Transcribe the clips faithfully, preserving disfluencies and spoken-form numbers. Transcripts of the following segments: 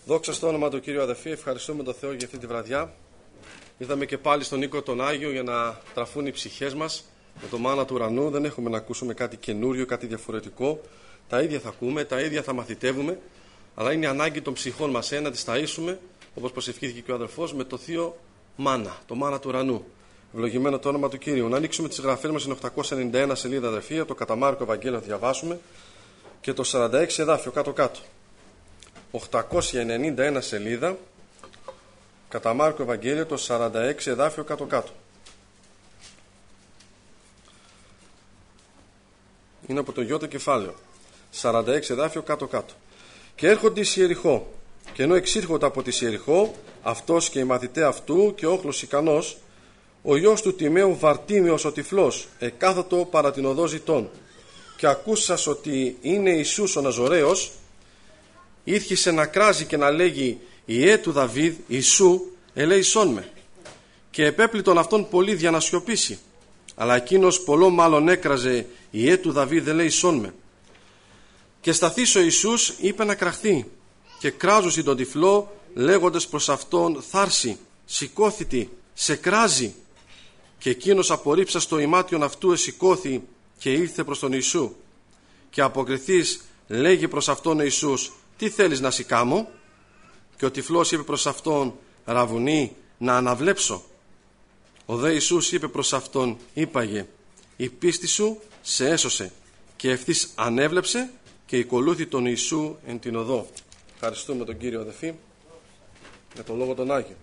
Δόξα στο όνομα του Κύριου, αδελφοί, ευχαριστούμε τον Θεό για αυτή τη βραδιά. Ήρθαμε και πάλι στον οίκο τον Άγιο για να τραφούν οι ψυχές μας με το μάνα του ουρανού. Δεν έχουμε να ακούσουμε κάτι καινούριο, κάτι διαφορετικό. Τα ίδια θα ακούμε, τα ίδια θα μαθητεύουμε, αλλά είναι ανάγκη των ψυχών μας ε, να τις ταΐσουμε, όπως προσευχήθηκε και ο αδελφός, με το θείο μάνα, το μάνα του ουρανού. Ευλογημένο το όνομα του Κύριου. Να ανοίξουμε τις γραφές μας, είναι οκτακόσια ενενήντα ένα σελίδα, αδελφοί, από το κατά Μάρκο Ευαγγέλιο θα διαβάσουμε και το σαράντα έξι εδάφιο κάτω-κάτω. οκτακόσια ενενήντα ένα σελίδα, κατά Μάρκο Ευαγγέλιο, το σαράντα έξι εδάφιο κάτω-κάτω. Είναι από το γιώτο κεφάλαιο. σαράντα έξι εδάφιο κάτω-κάτω. Και έρχονται εις Ιεριχώ, και ενώ εξήρχονται από τη Ιεριχώ, αυτός και οι μαθητέ αυτού και όχλος ικανός, ο γιος του Τιμαίου Βαρτίμιος ο τυφλός, εκάθετο παρά την οδό ζητών. Και ακούσας ότι είναι Ιησούς ο Ναζωραίος, ήρχισε να κράζει και να λέγει «Ιε του Δαβίδ, Ιησού, ελέησόν με». Και επέπλητον αυτόν πολύ για να σιωπήσει. Αλλά εκείνος πολλό μάλλον έκραζε «Ιε του Δαβίδ, ελέησόν με». Και σταθείς ο Ιησούς είπε να κραχθεί, και κράζουσι τον τυφλό, λέγοντες προς αυτόν «Θάρση, σηκώθητη, σε κράζει». Και εκείνος απορρίψας το ημάτιον αυτού εσηκώθη και ήρθε προς τον Ιησού. Και αποκριθείς λέγει προς αυτόν ο Ιησούς «Τι θέλεις να σηκάμω?» Και ο τυφλός είπε προς αυτόν «Ραβουνί, να αναβλέψω». Ο δε Ιησούς είπε προς αυτόν «Είπαγε, η πίστη σου σε έσωσε». Και ευθύς ανέβλεψε και ακολούθη τον Ιησού εν την οδό. Ευχαριστούμε τον Κύριο, αδελφοί, για τον λόγο τον Άγιο.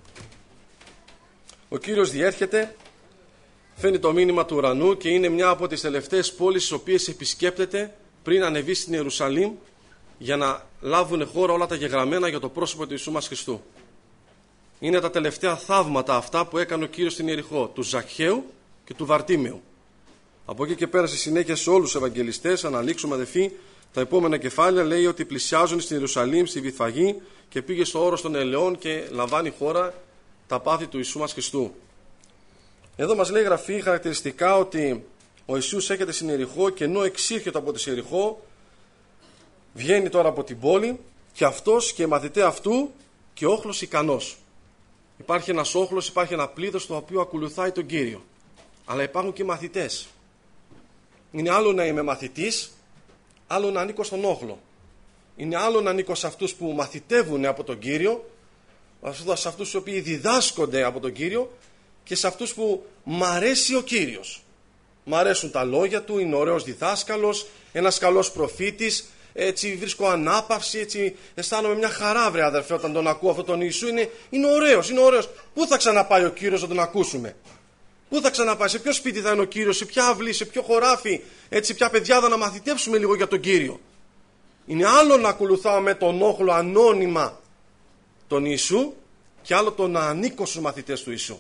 Ο Κύριος διέρχεται, φέρνει το μήνυμα του ουρανού και είναι μια από τις τελευταίες πόλεις τις οποίες επισκέπτεται πριν ανεβεί στην Ιερουσαλήμ, για να λάβουν χώρα όλα τα γεγραμμένα για το πρόσωπο του Ιησού μας Χριστού. Είναι τα τελευταία θαύματα αυτά που έκανε ο Κύριος στην Ιεριχώ, του Ζακχαίου και του Βαρτίμιου. Από εκεί και πέρα στη συνέχεια σε όλους τους Ευαγγελιστές, αν ανοίξουμε, αδελφοί, τα επόμενα κεφάλαια λέει ότι πλησιάζουν στην Ιερουσαλήμ, στη Βηθφαγή, και πήγε στο όρος των Ελαιών και λαμβάνει χώρα τα πάθη του Ιησού μας Χριστού. Εδώ μας λέει η Γραφή χαρακτηριστικά ότι ο Ιησούς έρχεται στην Ιεριχώ και ενώ εξήρχεται από τη Ιεριχώ, βγαίνει τώρα από την πόλη και αυτός και οι μαθητέ αυτού και όχλος ικανός. Υπάρχει ένας όχλος, υπάρχει ένα πλήθος το οποίο ακολουθάει τον Κύριο. Αλλά υπάρχουν και μαθητές. Είναι άλλο να είμαι μαθητής, άλλο να ανήκω στον όχλο. Είναι άλλο να ανήκω σε αυτούς που μαθητεύουν από τον Κύριο, σε αυτούς οι οποίοι διδάσκονται από τον Κύριο και σε αυτούς που μ' αρέσει ο Κύριος. Μ' αρέσουν τα λόγια του, είναι ωραίος διδάσκαλος, ένας καλός προφήτης, έτσι βρίσκω ανάπαυση, έτσι αισθάνομαι μια χαρά, βρε αδερφέ, όταν τον ακούω αυτόν τον Ιησού. Είναι, είναι ωραίος, είναι ωραίος. Πού θα ξαναπάει ο Κύριος να τον ακούσουμε? Πού θα ξαναπάει, σε ποιο σπίτι θα είναι ο Κύριος, σε ποια αυλή, σε ποιο χωράφι, έτσι ποια παιδιάδα να μαθητεύσουμε λίγο για τον Κύριο? Είναι άλλο να ακολουθάω με τον όχλο ανώνυμα τον Ιησού και άλλο το να ανήκω στους μαθητές του Ιησού.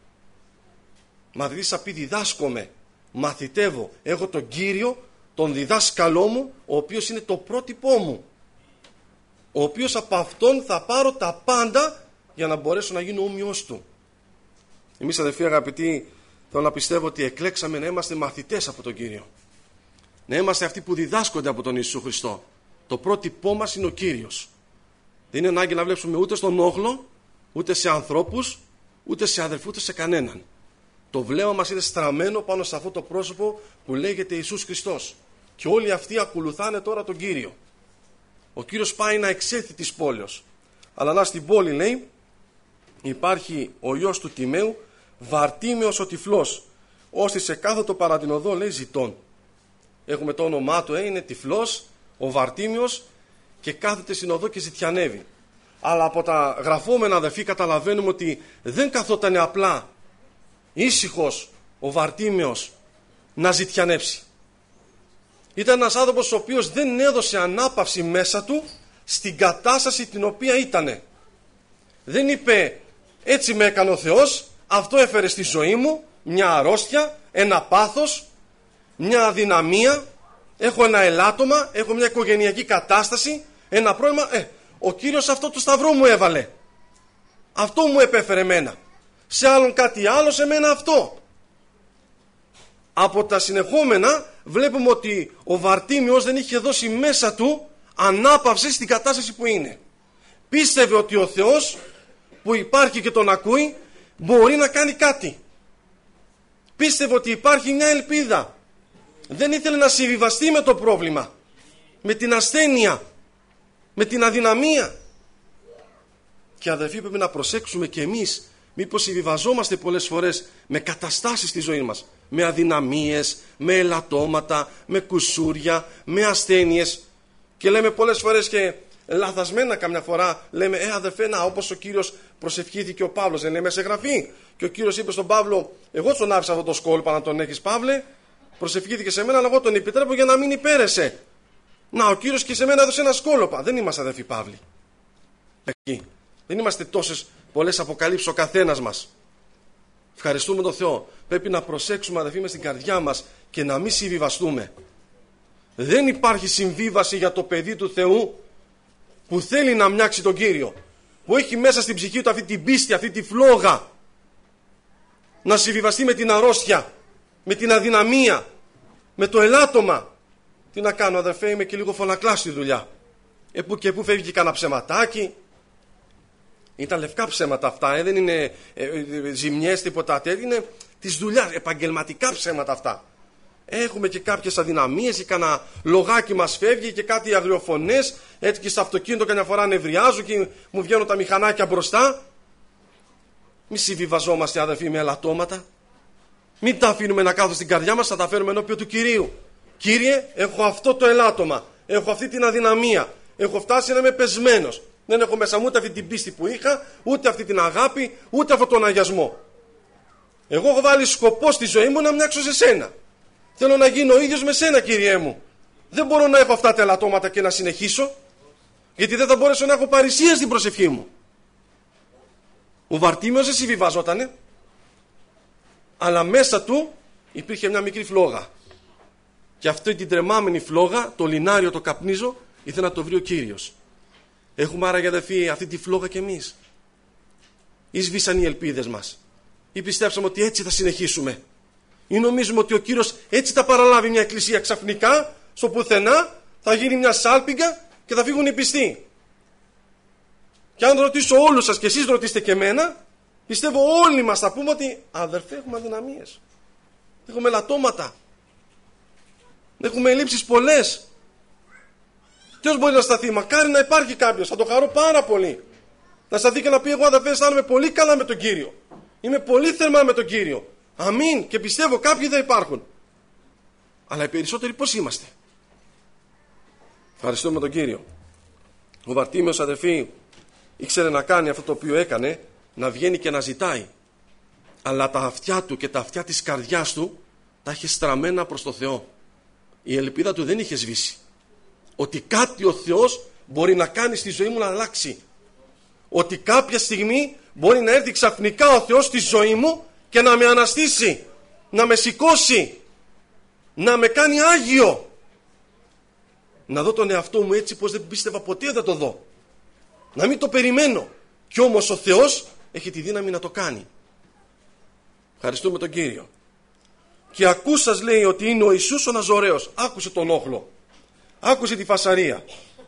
Μαθητής θα πει διδάσκομαι, μαθητεύω, έχω τον Κύριο, τον διδάσκαλό μου, ο οποίος είναι το πρότυπό μου, ο οποίος από αυτόν θα πάρω τα πάντα για να μπορέσω να γίνω όμοιος του. Εμείς, αδελφοί αγαπητοί, θέλω να πιστεύω ότι εκλέξαμε να είμαστε μαθητές από τον Κύριο, να είμαστε αυτοί που διδάσκονται από τον Ιησού Χριστό. Το πρότυπό μας είναι ο Κύριος. Δεν είναι ανάγκη να βλέψουμε ούτε στον όχλο, ούτε σε ανθρώπους, ούτε σε αδελφούς, ούτε σε κανέναν. Το βλέμμα μας είναι στραμμένο πάνω σε αυτό το πρόσωπο που λέγεται Ιησούς Χριστός. Και όλοι αυτοί ακολουθάνε τώρα τον Κύριο. Ο Κύριος πάει να εξέλθει της πόλεως. Αλλά να στην πόλη, λέει, υπάρχει ο γιος του Τιμαίου, Βαρτίμιος ο τυφλός, ώστε σε κάθετο παρά την οδό, λέει, ζητών. Έχουμε το όνομά του, ε, είναι τυφλός, ο Βαρτίμιος, και κάθεται στην οδό και ζητιανεύει. Αλλά από τα γραφόμενα, αδελφοί, καταλαβαίνουμε ότι δεν καθόταν απλά ήσυχος ο Βαρτίμιος να ζητιανέψει. Ήταν ένας άνθρωπος ο οποίος δεν έδωσε ανάπαυση μέσα του στην κατάσταση την οποία ήτανε. Δεν είπε έτσι με έκανε ο Θεός, αυτό έφερε στη ζωή μου, μια αρρώστια, ένα πάθος, μια αδυναμία, έχω ένα ελάττωμα, έχω μια οικογενειακή κατάσταση, ένα πρόβλημα, ε, ο Κύριος αυτό το σταυρό μου έβαλε. Αυτό μου επέφερε εμένα. Σε άλλον κάτι άλλο, σε μένα αυτό. Από τα συνεχόμενα βλέπουμε ότι ο Βαρτίμιος δεν είχε δώσει μέσα του ανάπαυση στην κατάσταση που είναι. Πίστευε ότι ο Θεός που υπάρχει και τον ακούει μπορεί να κάνει κάτι. Πίστευε ότι υπάρχει μια ελπίδα. Δεν ήθελε να συμβιβαστεί με το πρόβλημα, με την ασθένεια, με την αδυναμία. Και αδερφοί, πρέπει να προσέξουμε και εμείς μήπως συμβιβαζόμαστε πολλές φορές με καταστάσεις στη ζωή μας, με αδυναμίες, με ελαττώματα, με κουσούρια, με ασθένειες, και λέμε πολλές φορές και λαθασμένα καμιά φορά, λέμε ε αδερφέ, να, όπως ο Κύριος προσευχήθηκε ο Παύλος, δεν λέμε σε γραφή, και ο Κύριος είπε στον Παύλο, εγώ τον άφησα αυτό το σκόλπα να τον έχεις, Παύλε, προσευχήθηκε σε μένα, αλλά εγώ τον επιτρέπω για να μην υπέρεσαι. Να, ο Κύριος και σε μένα έδωσε ένα σκόλπα. Δεν είμαστε αδερφοί Παύλοι εκεί. Δεν είμαστε τόσες πολλές αποκαλύψεις ο καθένας μας. Ευχαριστούμε τον Θεό. Πρέπει να προσέξουμε αδερφοί μες στην καρδιά μας και να μην συμβιβαστούμε. Δεν υπάρχει συμβίβαση για το παιδί του Θεού που θέλει να μοιάξει τον Κύριο, που έχει μέσα στην ψυχή του αυτή την πίστη, αυτή τη φλόγα, να συμβιβαστεί με την αρρώστια, με την αδυναμία, με το ελάττωμα. Τι να κάνω αδερφέ, είμαι και λίγο φωνακλά στη δουλειά. Ε, που και που φεύγει κανένα ψεματάκι. Ήταν λευκά ψέματα αυτά, ε, δεν είναι ε, ε, ζημιές, τίποτα τέτοια. Είναι της δουλειάς, επαγγελματικά ψέματα αυτά. Έχουμε και κάποιες αδυναμίες, ή κανένα λογάκι μας φεύγει και κάτι αγριοφωνές. Έτσι και στο αυτοκίνητο καμιά φορά νευριάζω και μου βγαίνουν τα μηχανάκια μπροστά. Μη συμβιβαζόμαστε αδερφοί με ελαττώματα. Μην τα αφήνουμε να κάθονται στην καρδιά μας, θα τα φέρουμε ενώπιον του Κυρίου. Κύριε, έχω αυτό το ελάττωμα, έχω αυτή την αδυναμία, έχω φτάσει να είμαι πεσμένος. Δεν έχω μέσα μου ούτε αυτή την πίστη που είχα, ούτε αυτή την αγάπη, ούτε αυτόν τον αγιασμό. Εγώ έχω βάλει σκοπό στη ζωή μου να μοιάξω σε σένα. Θέλω να γίνω ο ίδιος με σένα, Κύριέ μου. Δεν μπορώ να έχω αυτά τα ελαττώματα και να συνεχίσω, γιατί δεν θα μπορέσω να έχω παρησία στην προσευχή μου. Ο Βαρτίμιος δεν συμβιβαζότανε, αλλά μέσα του υπήρχε μια μικρή φλόγα. Και αυτή την τρεμάμενη φλόγα, το λινάριο, το καπνίζο, ήθελε να το βρει ο Κύριος. Έχουμε άραγε αδερφοί αυτή τη φλόγα κι εμείς? Ή σβήσαν οι ελπίδες μας? Ή πιστέψαμε ότι έτσι θα συνεχίσουμε? Ή νομίζουμε ότι ο Κύριος έτσι θα παραλάβει μια εκκλησία ξαφνικά, στο πουθενά, θα γίνει μια σάλπιγγα και θα φύγουν οι πιστοί? Και αν ρωτήσω όλους σας και εσείς ρωτήσετε και εμένα, πιστεύω όλοι μας θα πούμε ότι αδερφέ, έχουμε αδυναμίες, έχουμε ελαττώματα, έχουμε ελλείψεις πολλές. Ποιος μπορεί να σταθεί? Μακάρι να υπάρχει κάποιος, θα το χαρώ πάρα πολύ. Να σταθεί και να πει: εγώ αδερφέ, αισθάνομαι πολύ καλά με τον Κύριο. Είμαι πολύ θερμά με τον Κύριο. Αμήν. Και πιστεύω κάποιοι θα υπάρχουν. Αλλά οι περισσότεροι πώς είμαστε? Ευχαριστούμε τον Κύριο. Ο Βαρτίμιος αδερφοί ήξερε να κάνει αυτό το οποίο έκανε, να βγαίνει και να ζητάει. Αλλά τα αυτιά του και τα αυτιά της καρδιάς του τα είχε στραμμένα προς το Θεό. Η ελπίδα του δεν είχε σβήσει. Ότι κάτι ο Θεός μπορεί να κάνει στη ζωή μου να αλλάξει. Ότι κάποια στιγμή μπορεί να έρθει ξαφνικά ο Θεός στη ζωή μου και να με αναστήσει, να με σηκώσει, να με κάνει Άγιο. Να δω τον εαυτό μου έτσι πως δεν πίστευα ποτέ θα το δω. Να μην το περιμένω. Κι όμως ο Θεός έχει τη δύναμη να το κάνει. Ευχαριστούμε τον Κύριο. Και ακούσας, λέει, ότι είναι ο Ιησούς ο Ναζωραίος. Άκουσε τον όχλο. Άκουσε τη φασαρία.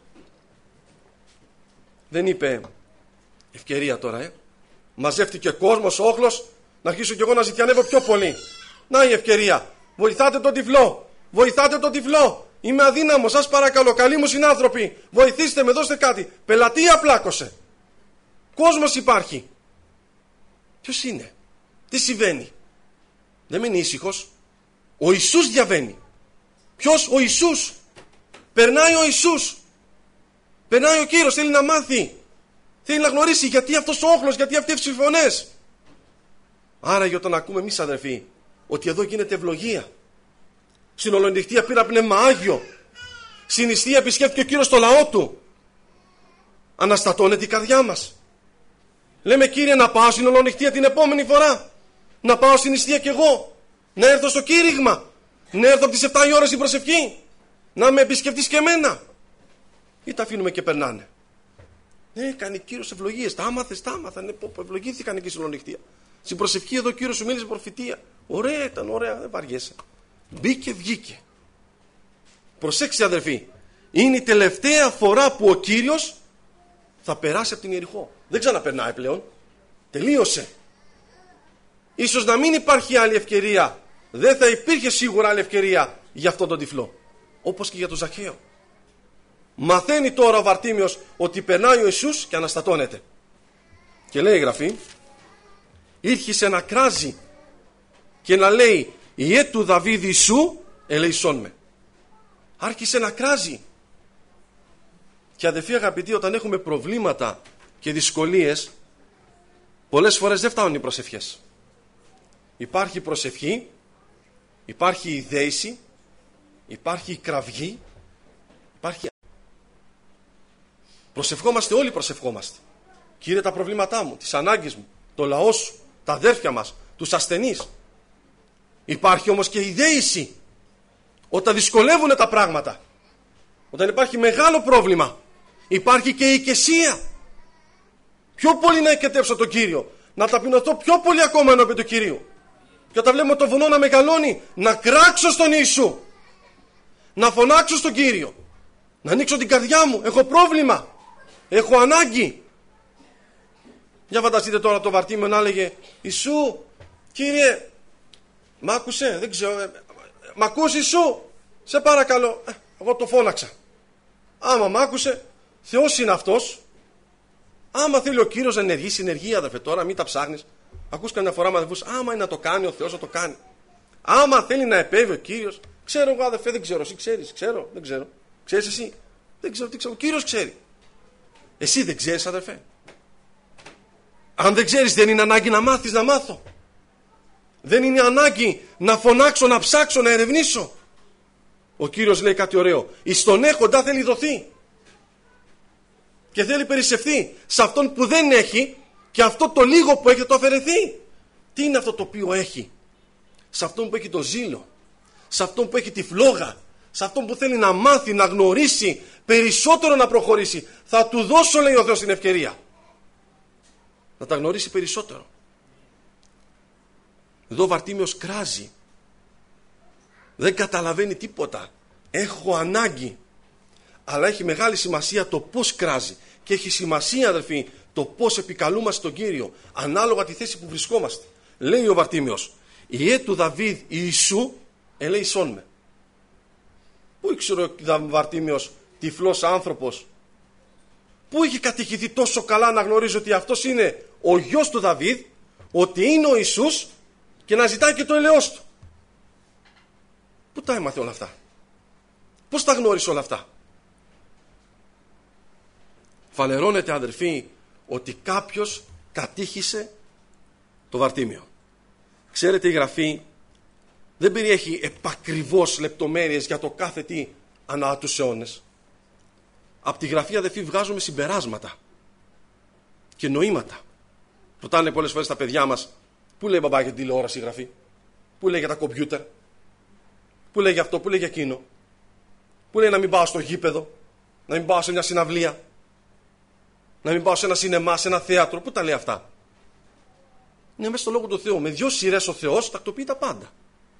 Δεν είπε ευκαιρία τώρα, ε. Μαζεύτηκε κόσμος, όχλος, να αρχίσω κι εγώ να ζητιανεύω πιο πολύ. Να η ευκαιρία. Βοηθάτε τον τυφλό. Βοηθάτε τον τυφλό. Είμαι αδύναμος, σας παρακαλώ, καλοί μου συνάνθρωποι. Βοηθήστε με, δώστε κάτι. Πελατεία πλάκωσε. Κόσμος υπάρχει. Ποιος είναι? Τι συμβαίνει? Δεν μείνει ήσυχος. Ο Ιησούς διαβαίνει. Ποιος? Ο Ιησούς. Περνάει ο Ιησούς. Περνάει ο Κύριος, θέλει να μάθει. Θέλει να γνωρίσει γιατί αυτός ο όχλος, γιατί αυτές οι φωνές. Άρα για όταν ακούμε εμείς αδερφοί ότι εδώ γίνεται ευλογία. Στην ολονυχτία πήρα πνεύμα Άγιο. Στην νηστεία επισκέφθηκε ο Κύριος το λαό του. Αναστατώνεται η καρδιά μας. Λέμε: Κύριε, να πάω στην ολονυχτία την επόμενη φορά. Να πάω στην νηστεία κι εγώ. Να έρθω στο κήρυγμα. Να έρθω από τις επτά η ώρα στην προσευχή. Να με επισκεφτείς και εμένα. Ή τα αφήνουμε και περνάνε? Ναι, κάνει Κύριος ευλογίες. Τα άμαθες, τα άμαθα. Ναι, ευλογήθηκαν εκεί στην ολονυχτία. Στην προσευχή εδώ ο Κύριος σου μίλησε προφητεία. Ωραία ήταν, ωραία, δεν βαριέσαι. Μπήκε, βγήκε. Προσέξτε αδερφοί. Είναι η τελευταία φορά που ο Κύριος θα περάσει από την Ιεριχώ. Δεν ξαναπερνάει πλέον. Τελείωσε. Ίσως να μην υπάρχει άλλη ευκαιρία. Δεν θα υπήρχε σίγουρα άλλη ευκαιρία για αυτόν τον τυφλό. Όπως και για τον Ζακχαίο. Μαθαίνει τώρα ο Βαρτίμιος ότι περνάει ο Ιησούς και αναστατώνεται. Και λέει η Γραφή, ήρχισε να κράζει και να λέει, «Ιε του Δαβίδ Ιησού ελεησόν με». Άρχισε να κράζει. Και αδελφοί αγαπητοί, όταν έχουμε προβλήματα και δυσκολίες, πολλές φορές δεν φτάνουν οι προσευχές. Υπάρχει προσευχή, υπάρχει η δέηση, υπάρχει η κραυγή, υπάρχει... Προσευχόμαστε, όλοι προσευχόμαστε. Κύριε, τα προβλήματά μου, τις ανάγκες μου, το λαό σου, τα αδέρφια μας, τους ασθενείς. Υπάρχει όμως και η δέηση. Όταν δυσκολεύουν τα πράγματα, όταν υπάρχει μεγάλο πρόβλημα, υπάρχει και η οικεσία. Πιο πολύ να εκετεύσω τον Κύριο, να ταπεινωθώ πιο πολύ ακόμα ενώπιον του Κυρίου. Και όταν βλέπουμε το βουνό να μεγαλώνει, να κράξω στον Ιησού, να φωνάξω στον Κύριο, να ανοίξω την καρδιά μου. Έχω πρόβλημα, έχω ανάγκη. Για φανταστείτε τώρα το Βαρτίμιο να έλεγε, Ιησού, Κύριε, μ' άκουσε, δεν ξέρω, ε, μ' ακούς Ιησού, σε παρακαλώ. ε, εγώ το φώναξα. Άμα μ' άκουσε, Θεός είναι αυτός. Άμα θέλει ο Κύριος να ενεργήσει, ενεργεί, αδερφέ, τώρα μην τα ψάχνεις. Ακούς καμιά φορά με αδερφούς, άμα είναι να το κάνει ο Θεός, να το κάνει. Άμα θέλει να επέβει ο Κύριος, ξέρω εγώ, αδερφέ, δεν ξέρω, εσύ ξέρεις, ξέρω, δεν ξέρω. Ξέρεις εσύ, δεν ξέρω τι ξέρω, ο Κύριος ξέρει. Εσύ δεν ξέρεις, αδερφέ. Αν δεν ξέρεις, δεν είναι ανάγκη να μάθεις, να μάθω. Δεν είναι ανάγκη να φωνάξω, να ψάξω, να ερευνήσω. Ο Κύριος λέει κάτι ωραίο. Εις τον έχοντα θέλει δοθεί. Και θέλει περισσευθεί σε αυτόν που δεν έχει, και αυτό το λίγο που έχει το αφαιρεθεί. Τι είναι αυτό το οποίο έχει? Σε αυτόν που έχει το ζήλο, σε αυτόν που έχει τη φλόγα, σε αυτόν που θέλει να μάθει, να γνωρίσει, περισσότερο να προχωρήσει. Θα του δώσω, λέει ο Θεός, την ευκαιρία να τα γνωρίσει περισσότερο. Εδώ ο Βαρτίμιος κράζει. Δεν καταλαβαίνει τίποτα. Έχω ανάγκη. Αλλά έχει μεγάλη σημασία το πώς κράζει. Και έχει σημασία, αδελφοί, το πώς επικαλούμαστε τον Κύριο, ανάλογα τη θέση που βρισκόμαστε. Λέει ο Βαρτίμιος, «Ιε του Δαβίδ Ιησού ελεησόν με». Πού ήξερε ο Βαρτίμιος, τυφλός άνθρωπος, πού είχε κατηχηθεί τόσο καλά να γνωρίζει ότι αυτός είναι ο γιος του Δαβίδ, ότι είναι ο Ιησούς, και να ζητάει και το ελαιός του? Πού τα έμαθε όλα αυτά? Πώς τα γνώρισε όλα αυτά? Φανερώνεται, αδερφοί, ότι κάποιος κατήχησε το Βαρτίμιο. Ξέρετε, η Γραφή δεν περιέχει επακριβώς λεπτομέρειες για το κάθε τι ανά τους αιώνες. Από τη Γραφή, αδερφοί, βγάζουμε συμπεράσματα και νοήματα. Ρωτάνε πολλές φορές τα παιδιά μας, πού λέει μπαμπά για την τηλεόραση η Γραφή, πού λέει για τα κομπιούτερ, πού λέει για αυτό, πού λέει για εκείνο, πού λέει να μην πάω στο γήπεδο, να μην πάω σε μια συναυλία, να μην πάω σε ένα σινεμά, σε ένα θέατρο. Πού τα λέει αυτά? Είναι μέσα στο Λόγο του Θεού. Με δυο σειρές ο Θεός τακτοποιεί τα πάντα.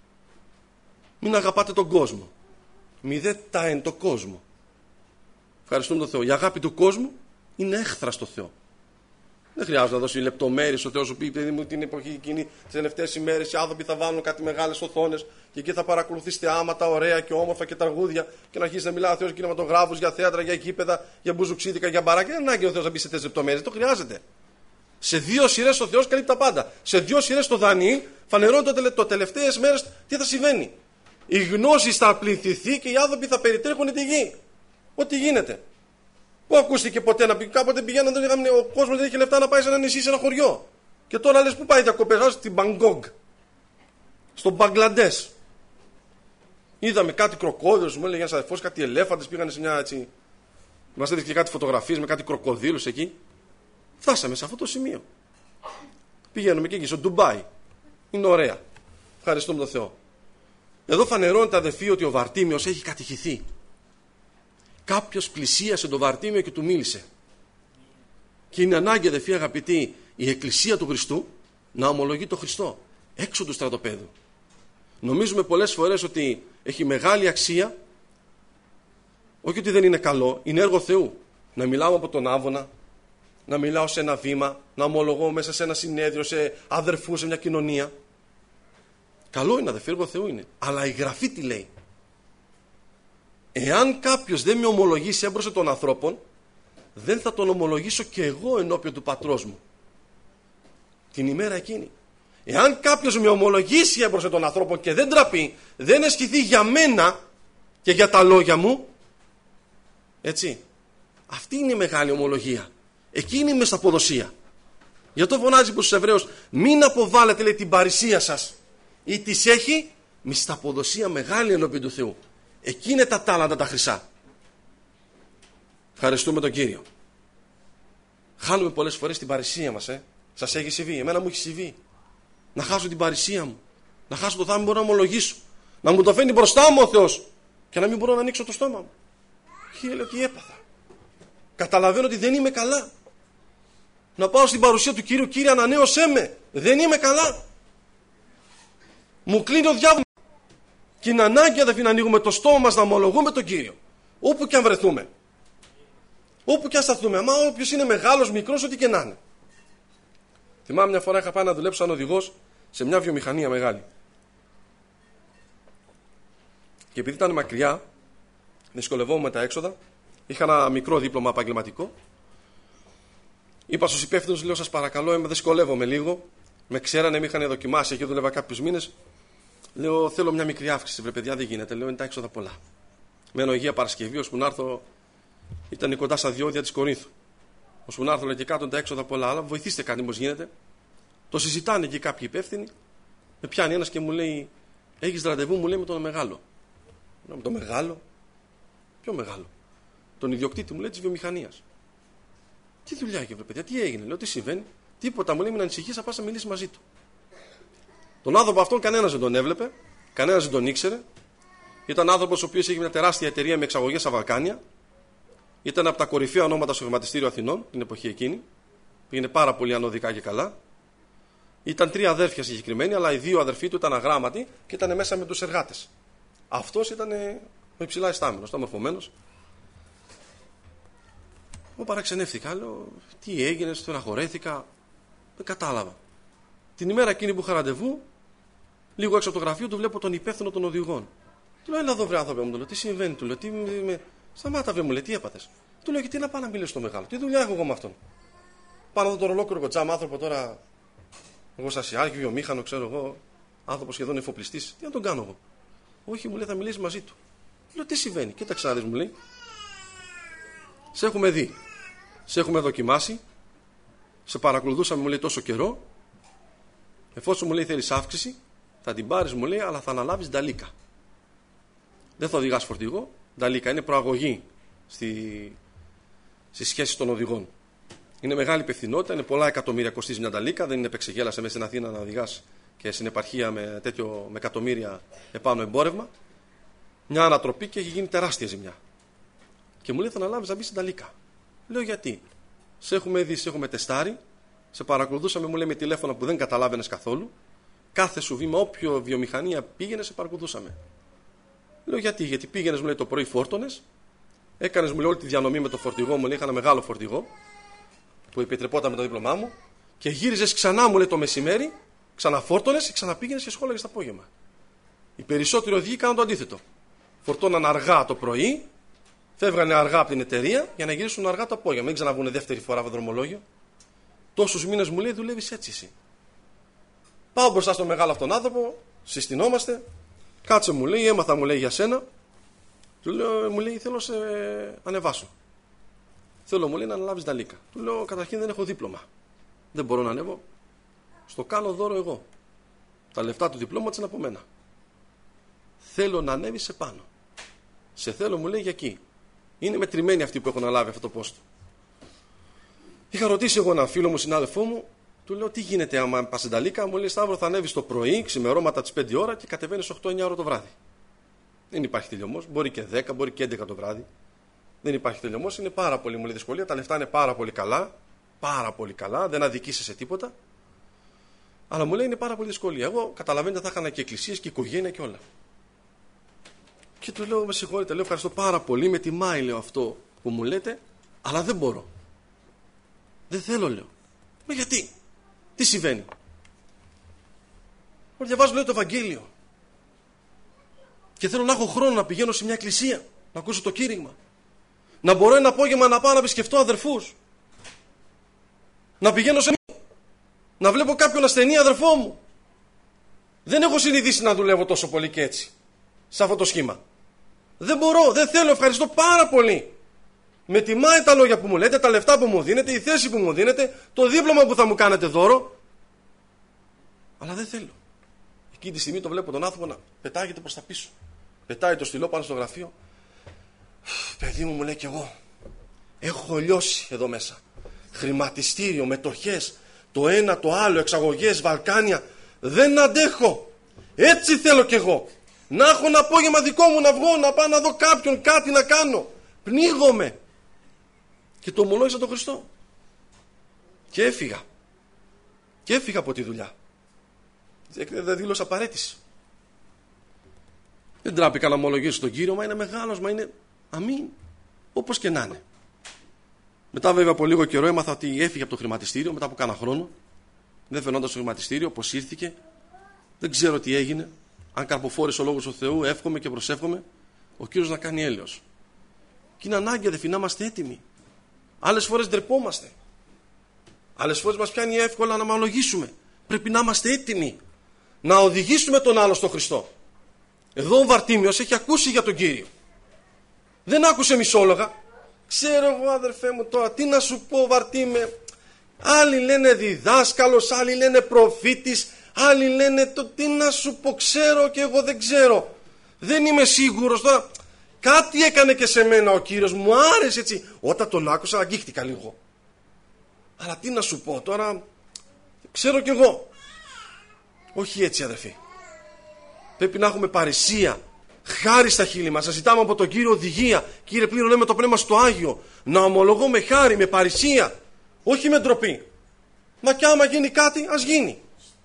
Μην αγαπάτε τον κόσμο, μη δε τα εν το κόσμο. Ευχαριστούμε τον Θεό. Η αγάπη του κόσμου είναι έχθρα στο Θεό. Δεν χρειάζεται να δώσει λεπτομέρειες ο Θεός, σου πει, παιδί μου, την εποχή εκείνη, τις τελευταίες ημέρες, οι άνθρωποι θα βάλουν κάτι μεγάλες οθόνες και εκεί θα παρακολουθείς θεάματα ωραία και όμορφα και τραγούδια, και να αρχίσει να μιλάει ο Θεός για κινηματογράφους, για θέατρα, για γήπεδα, για μπουζουξίδικα, για μπαράκια. Δεν ανάγκη ο Θεός να μπει σε τέτοιες λεπτομέρειες. Δεν το χρειάζεται. Σε δύο σειρές ο Θεός καλύπτει τα πάντα. Σε δύο σειρές το Δανιήλ φανερώνει το, το τελευταίες μέρες τι θα συμβαίνει. Η γνώση θα πληθυθεί και οι άνθρωποι θα περιτρέχουν τη γη. Ό,τι γίνεται. Πού ακούστηκε ποτέ να πει? Κάποτε πηγαίνανε, ο κόσμος δεν είχε λεφτά να πάει σε ένα νησί, σε ένα χωριό. Και τώρα λες, πού πάει διακοπές? Στην Μπαγκόγκ, στο Μπαγκλαντές. Είδαμε κάτι κροκόδιλους, μου έλεγε ένας αδερφός, κάτι ελέφαντες, πήγανε σε μια έτσι. Μας έδειξε κάτι φωτογραφίες με κάτι κροκοδίλους εκεί. Φτάσαμε σε αυτό το σημείο. Πηγαίνουμε και εκεί, στο Ντουμπάι. Είναι ωραία. Ευχαριστούμε τον Θεό. Εδώ φανερώνεται, αδελφοί, ότι ο Βαρτίμιος έχει κατηχηθεί. Κάποιος πλησίασε τον Βαρτίμιο και του μίλησε. Και είναι ανάγκη, αδελφοί αγαπητοί, η Εκκλησία του Χριστού να ομολογεί τον Χριστό έξω του στρατοπέδου. Νομίζουμε πολλές φορές ότι έχει μεγάλη αξία, όχι ότι δεν είναι καλό, είναι έργο Θεού. Να μιλάμε από τον Άβωνα, να μιλάω σε ένα βήμα, να ομολογώ μέσα σε ένα συνέδριο, σε αδερφούς, σε μια κοινωνία. Καλό είναι, αδερφοί, έργο Θεού είναι. Αλλά η Γραφή τι λέει? Εάν κάποιος δεν με ομολογήσει έμπροσθεν των ανθρώπων, δεν θα τον ομολογήσω και εγώ ενώπιον του πατρός μου την ημέρα εκείνη. Εάν κάποιος με ομολογήσει έμπροσθεν των ανθρώπων και δεν τραπεί, δεν αισχυθεί για μένα και για τα λόγια μου, έτσι, αυτή είναι η μεγάλη ομολογία. Εκείνη η μεσταποδοσία. Γι' αυτό φωνάζει προς τους Εβραίους, μην αποβάλλετε, λέει, την παρησία σας, ή της έχει μεσταποδοσία μεγάλη ενώπιον του Θεού. Εκεί είναι τα τάλαντα τα χρυσά. Ευχαριστούμε τον Κύριο. Χάνουμε πολλές φορές την παρησία μας. ε. Σας έχει συμβεί? Εμένα μου έχει συμβεί. Να χάσω την παρησία μου, να χάσω το θάρρος, μπορώ να ομολογήσω, να μου το φέρνει μπροστά μου ο Θεός και να μην μπορώ να ανοίξω το στόμα μου. Και λέω, τι έπαθα? Καταλαβαίνω ότι δεν είμαι καλά. Να πάω στην παρουσία του Κύριου, Κύριε, ανανέωσέ με. Δεν είμαι καλά. Μου κλείνει ο διάβολος. Και είναι ανάγκη, αδελφοί, να ανοίγουμε το στόμα μας, να ομολογούμε τον Κύριο. Όπου και αν βρεθούμε. Όπου και αν σταθούμε. Αμά όποιος είναι μεγάλος, μικρός, ό,τι και να είναι. Θυμάμαι μια φορά είχα πάει να δουλέψω σαν οδηγός σε μια βιομηχανία μεγάλη. Και επειδή ήταν μακριά, δυσκολευόμουν με τα έξοδα, είχα ένα μικρό δίπλωμα επαγγελματικό. Είπα στους υπεύθυνους, λέω, σας παρακαλώ, δυσκολεύομαι λίγο. Με ξέρανε, με είχαν δοκιμάσει, εκεί δούλευα κάποιους μήνες. Λέω, θέλω μια μικρή αύξηση, βρε παιδιά, δεν γίνεται. Λέω, είναι τα έξοδα πολλά. Μένω Αγία Παρασκευή, ώσπου να έρθω, ήταν κοντά στα διόδια της Κορίνθου. Ώσπου να έρθω, λέει, και κάτω είναι τα έξοδα πολλά, αλλά βοηθήστε κάτι, μήπως γίνεται. Το συζητάνε εκεί κάποιοι υπεύθυνοι. Με πιάνει ένας και μου λέει, έχεις ραντεβού, μου λέει, με τον μεγάλο. Λέω, με τον μεγάλο? Ποιο μεγάλο? Τον ιδιοκτήτη, μου λέει, της βιομηχανίας. Τι δουλειά έχει, βρε παιδιά, τι έγινε? Λέω, τι συμβαίνει? Τίποτα, μου λέει, μην ανησυχείς, θα πας να μιλήσεις μαζί του. Τον άνθρωπο αυτόν κανένας δεν τον έβλεπε, κανένας δεν τον ήξερε. Ήταν άνθρωπος ο οποίος είχε μια τεράστια εταιρεία με εξαγωγές στα Βαλκάνια. Ήταν από τα κορυφαία ονόματα στο χρηματιστήριο Αθηνών την εποχή εκείνη. Πήγαινε πάρα πολύ ανωδικά και καλά. Ήταν τρία αδέρφια συγκεκριμένοι, αλλά οι δύο αδερφοί του ήταν αγράμματοι και ήταν μέσα με τους εργάτες. Αυτός ήταν ο υψηλά ιστάμενος, το μορφωμένος. Εγώ παραξενεύτηκα, λέω, τι έγινε, στεναχωρέθηκα, δεν κατάλαβα. Την ημέρα εκείνη που είχα ραντεβού, λίγο έξω από το γραφείο του, βλέπω τον υπεύθυνο των οδηγών. Του λέω, έλα εδώ, βρε άνθρωπε μου, του λέω, τι συμβαίνει, του λέω, τι με... σταμάτα, βρε μου, λέει, τι έπαθες? Του λέω, γιατί να πάω να μιλήσω στο μεγάλο, τι δουλειά έχω εγώ με αυτόν? Πάνω εδώ τον ολόκληρο κοτσάμ άνθρωπο τώρα, εγώ σασιάρχη, βιομήχανο, ξέρω εγώ, άνθρωπο σχεδόν εφοπλιστής, τι να τον κάνω εγώ? Όχι, μου λέει, θα μιλήσει μαζί του. Του λέω, τι συμβαίνει? Κοίταξε να δεις, μου λέει, σε έχουμε δει, σε έχουμε δοκιμάσει, σε παρακολουθούσαμε, μου λέει, τόσο καιρό. Εφόσον, μου λέει, θέλεις αύξηση, θα την πάρεις, μου λέει, αλλά θα αναλάβεις νταλίκα. Δεν θα οδηγάς φορτηγό. Νταλίκα είναι προαγωγή στη, στη σχέση των οδηγών. Είναι μεγάλη υπευθυνότητα, είναι πολλά εκατομμύρια κοστίζει μια νταλίκα. Δεν είναι επεξεγέλασε μέσα στην Αθήνα να οδηγάς και στην επαρχία με, τέτοιο, με εκατομμύρια επάνω εμπόρευμα. Μια ανατροπή και έχει γίνει τεράστια ζημιά. Και μου λέει, θα αναλάβεις να μπεις στην νταλίκα. Λέω, γιατί? Σε έχουμε δει, σε έχουμε τεστάρει. Σε παρακολουθούσαμε, μου λέει, με τηλέφωνα που δεν καταλάβαινες καθόλου. Κάθε σου βήμα, όποιο βιομηχανία πήγαινε, σε παρακολουθούσαμε. Λέω, γιατί? Γιατί πήγαινες, μου λέει, το πρωί, φόρτωνες. Έκανες, μου λέει, όλη τη διανομή με το φορτηγό, μου λέει, είχα ένα μεγάλο φορτηγό που επιτρεπόταν με το δίπλωμά μου. Και γύριζες ξανά, μου λέει, το μεσημέρι, ξαναφόρτωνες και ξαναπήγαινες και σχόλαγες το απόγευμα. Οι περισσότεροι οδηγοί κάναν το αντίθετο. Φορτώναν αργά το πρωί, φεύγανε αργά από την εταιρεία για να γυρίσουν αργά το απόγευμα. Μην ξαναβγούνε δεύτερη φορά από δρομολόγιο. Τόσους μήνες, μου λέει, δουλεύεις έτσι εσύ. Πάω μπροστά στον μεγάλο αυτόν άνθρωπο, συστηνόμαστε. Κάτσε, μου λέει, έμαθα, μου λέει, για σένα. Του λέω, μου λέει, θέλω να σε ανεβάσω. Θέλω, μου λέει, να αναλάβεις νταλίκα. Του λέω, καταρχήν δεν έχω δίπλωμα. Δεν μπορώ να ανέβω. Στο κάνω δώρο εγώ. Τα λεφτά του διπλώματος είναι από μένα. Θέλω να ανέβεις σε πάνω. Σε θέλω, μου λέει, για εκεί. Είναι μετρημένοι αυτοί που έχουν αναλάβει αυτό το πόστο. Είχα ρωτήσει εγώ έναν φίλο μου, συνάδελφό μου, του λέω, τι γίνεται άμα πας στην νταλίκα? Μου λέει, Σταύρο, θα ανέβεις το πρωί, ξημερώματα τις πέντε ώρα και κατεβαίνεις οκτώ εννιά ώρα το βράδυ. Δεν υπάρχει τελειωμός. Μπορεί και δέκα, μπορεί και έντεκα το βράδυ. Δεν υπάρχει τελειωμός. Είναι πάρα πολύ, μου λέει, δυσκολία. Τα λεφτά είναι πάρα πολύ καλά. Πάρα πολύ καλά. Δεν αδικήσει σε τίποτα. Αλλά μου λέει, είναι πάρα πολύ δυσκολία. Εγώ καταλαβαίνετε, θα είχα και εκκλησίες και οικογένεια και όλα. Και του λέω, με συγχωρείτε, λέω, ευχαριστώ πάρα πολύ. Με τιμάει, λέω, αυτό που μου λέτε, αλλά δεν μπορώ. Δεν θέλω, λέω. Μα γιατί? Τι συμβαίνει? Μα διαβάζω, λέω, το Ευαγγέλιο. Και θέλω να έχω χρόνο να πηγαίνω σε μια εκκλησία, να ακούσω το κήρυγμα. Να μπορώ ένα απόγευμα να πάω να επισκεφτώ αδερφούς. Να πηγαίνω σε... να βλέπω κάποιον ασθενή αδερφό μου. Δεν έχω συνηθίσει να δουλεύω τόσο πολύ και έτσι, σε αυτό το σχήμα. Δεν μπορώ, δεν θέλω, ευχαριστώ πάρα πολύ. Με τιμάει τα λόγια που μου λέτε, τα λεφτά που μου δίνετε, η θέση που μου δίνετε, το δίπλωμα που θα μου κάνετε δώρο. Αλλά δεν θέλω. Εκείνη τη στιγμή το βλέπω τον άνθρωπο να πετάγεται προς τα πίσω. Πετάει το στυλό πάνω στο γραφείο. Παιδί μου, μου λέει, κι εγώ έχω λιώσει εδώ μέσα. Χρηματιστήριο, μετοχές, το ένα, το άλλο, εξαγωγές, Βαλκάνια. Δεν αντέχω. Έτσι θέλω κι εγώ. Να έχω ένα απόγευμα δικό μου, να βγω, να πάω να δω κάποιον, κάτι να κάνω. Πνίγομαι. Και το ομολόγησα τον Χριστό. Και έφυγα. Και έφυγα από τη δουλειά. Δεν δήλωσα παραίτηση. Δεν τράπηκα να ομολογήσω τον Κύριο, μα είναι μεγάλος, μα είναι αμήν. Όπως και να είναι. Μετά, βέβαια, από λίγο καιρό έμαθα ότι έφυγε από το χρηματιστήριο, μετά από κάνα χρόνο. Δεν φαινόταν στο χρηματιστήριο, πως ήρθηκε. Δεν ξέρω τι έγινε. Αν καρποφόρησε ο λόγος του Θεού, εύχομαι και προσεύχομαι ο Κύριος να κάνει έλεος. Και είναι ανάγκη, αδελφοί, να είμαστε έτοιμοι. Άλλες φορές ντρεπόμαστε. Άλλες φορές μας πιάνει εύκολα να ομολογήσουμε. Πρέπει να είμαστε έτοιμοι να οδηγήσουμε τον άλλο στον Χριστό. Εδώ ο Βαρτίμιος έχει ακούσει για τον Κύριο. Δεν άκουσε μισόλογα. Ξέρω εγώ, αδερφέ μου, τώρα τι να σου πω, Βαρτίμε. Άλλοι λένε διδάσκαλος, άλλοι λένε προφήτης, άλλοι λένε το τι να σου πω, ξέρω και εγώ δεν ξέρω. Δεν είμαι σίγουρος τώρα. Κάτι έκανε και σε μένα ο Κύριος, μου άρεσε έτσι. Όταν τον άκουσα αγγίχτηκα λίγο. Αλλά τι να σου πω τώρα, ξέρω κι εγώ. Όχι έτσι, αδερφοί. Πρέπει να έχουμε παρησία, χάρη στα χείλη μας. Να ζητάμε από τον Κύριο οδηγία. Κύριε, πλήρωνε με το πνεύμα στο Άγιο. Να ομολογώ με χάρη, με παρησία. Όχι με ντροπή. Μα κι άμα γίνει κάτι, ας γίνει.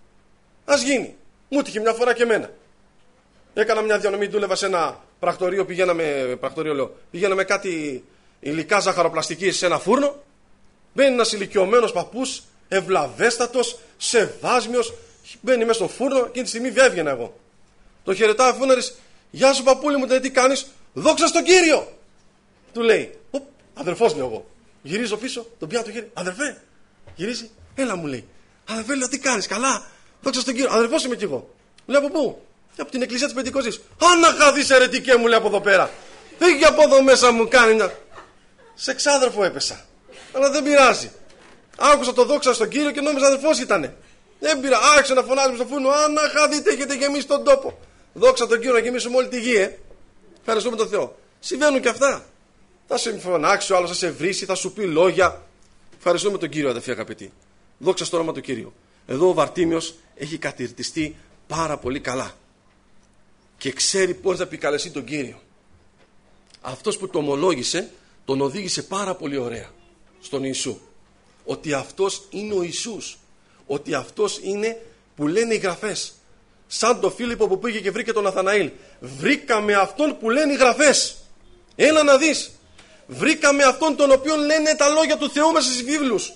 Ας γίνει. Μου τύχε μια φορά και εμένα. Έκανα μια διανομή, δούλευα σε ένα πρακτορείο, πηγαίναμε, πρακτορείο λέω, πηγαίναμε κάτι υλικά ζαχαροπλαστικής σε ένα φούρνο. Μπαίνει ένας ηλικιωμένος παππούς, ευλαβέστατος, σεβάσμιος, μπαίνει μέσα στο φούρνο, εκείνη τη στιγμή βγαίνω εγώ. Το χαιρετάει ο φούρναρης, γεια σου παππούλη μου, τι κάνεις? Δόξα στον Κύριο! Του λέει, αδερφός λέω εγώ. Γυρίζω πίσω, τον πιάνω το χέρι, αδερφέ, γυρίζει, έλα μου λέει. Αδερφέ, λέω, τι κάνεις, καλά, δόξα στον Κύριο, αδερφός είμαι κι εγώ. Λέω από πού? Από την εκκλησία της Πεντηκοστής. Άνα χαθείς αιρετικέ, μου λέει από εδώ πέρα. Φύγει από εδώ μέσα, μου κάνει μια. Σε ξάδερφο έπεσα. Αλλά δεν πειράζει. Άκουσα το δόξα στον Κύριο και νόμιζα αδερφός ήτανε. Δεν πειράζει. Άρχισε να φωνάζουμε στο φούρνο. Άνα χαθείτε, έχετε γεμίσει τον τόπο. Δόξα τον Κύριο να γεμίσουμε όλη τη γη, ε. Ευχαριστούμε τον Θεό. Συμβαίνουν και αυτά. Θα σε φωνάξει ο άλλος, θα σε βρίσει, θα σου πει λόγια. Ευχαριστούμε τον Κύριο, αδερφοί αγαπητοί. Δόξα στο όνομα του Κύριου. Εδώ ο Βαρτίμιος έχει κατηρτιστεί πάρα πολύ καλά. Και ξέρει πώς να επικαλεστεί τον Κύριο. Αυτός που το ομολόγησε, τον οδήγησε πάρα πολύ ωραία στον Ιησού. Ότι αυτός είναι ο Ιησούς. Ότι αυτός είναι που λένε οι γραφές. Σαν το Φίλιππο που πήγε και βρήκε τον Ναθαναήλ. Βρήκαμε αυτόν που λένε οι γραφές. Έλα να δεις. Βρήκαμε αυτόν τον οποίο λένε τα λόγια του Θεού μέσα στις βίβλους.